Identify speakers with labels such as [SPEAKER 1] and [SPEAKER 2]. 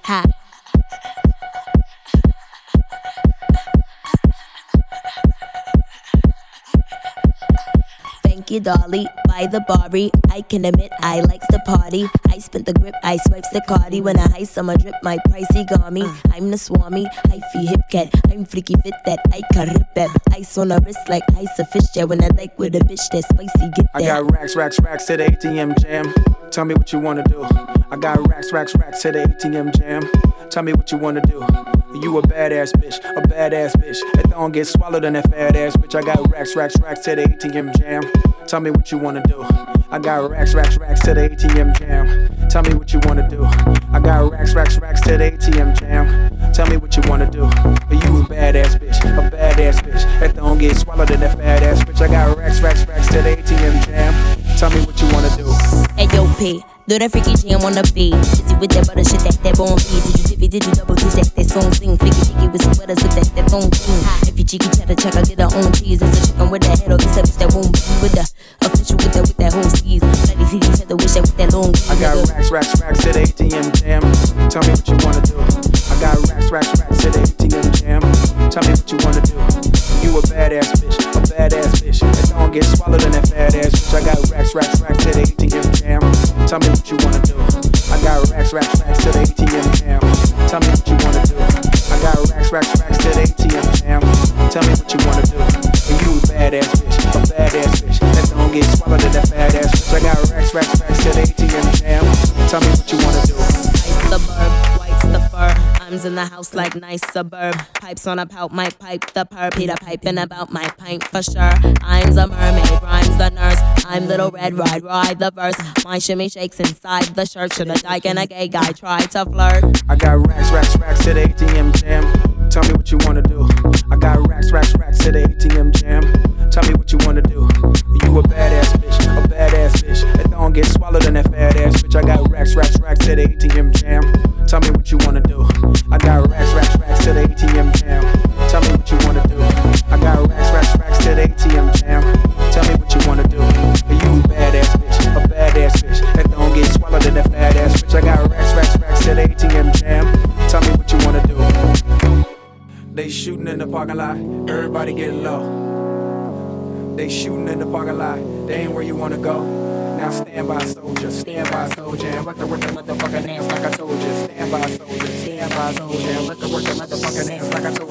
[SPEAKER 1] Ha. Thank you, Dolly. By the Bari, I can admit I likes the party. I spent the grip, I swipes the cardi. When I ice, I'ma drip my pricey garmy. I'm the swami, I feel hip cat. I'm freaky fit that I can rip that. Ice on a wrist like ice a fish jet. When I like with a bitch that spicy, get that.
[SPEAKER 2] I got racks to the ATM jam. Tell me what you wanna do. I got racks to the ATM jam. Tell me what you wanna do. You a badass bitch. That don't get swallowed in that fat ass bitch. I got racks to the ATM jam. Tell me what you wanna do. I got racks to the ATM jam. Tell me what you wanna do. I got racks to the ATM jam. Tell me what you wanna do. You a badass bitch. That don't get swallowed in that fat ass bitch. I got racks to the ATM jam. Tell me what you wanna do.
[SPEAKER 1] Hey yo, P, do that freaky jam on the beat. Busy with that butter shit, that bone beat. Did you double ditch that song sing? Flicky with some butter, so that don't clean. If you cheeky cheddar check, I get her own cheese. It's a chicken with that head, or it's a bitch that won't be with the official with that whole steez. Bloody see each other, wish that with that long.
[SPEAKER 2] I got racks to the ATM jam. Tell me what you wanna do. I got racks to the ATM jam. Tell me what you wanna do. You a badass bitch. That don't get swallowed in that fat ass bitch. I got racks to the ATM jam. Tell me what you wanna do. I got racks to the ATM jam. Tell me what you wanna do. I got racks to the ATM jam. Tell me what you wanna do. And you a badass bitch. That don't get swallowed in that fat ass bitch. I got racks to the ATM jam. Tell me what you wanna do.
[SPEAKER 1] Ice the burb, white's the fur. I'm in the house like nice suburb. Pipes on a pout, my pipe the perp. Peter piping about my pint for sure. I'm the mermaid, rhymes the nurse. I'm little red, ride the verse. My shimmy shakes inside the shirt. Should a dyke and a gay guy try to flirt?
[SPEAKER 2] I got racks to the ATM jam. Tell me what you wanna do. I got racks to the ATM jam. Tell me what you wanna do. You a badass bitch. That don't get swallowed in that fat ass bitch. I got racks to the ATM jam. Tell me what you wanna do. I got racks to the ATM jam. Tell me what you wanna do. I got racks to the ATM jam. Tell me what you wanna do. You a badass bitch. That don't get swallowed in that fat ass bitch. I got racks to the ATM jam. Tell me what you wanna do. They shooting in the parking lot. Everybody get low. They shooting in the parking lot. They ain't where you wanna go. Now stand by soldier. And let the motherfucking ass like I told you. Stand by soldier. And let the motherfucking ass like I told you.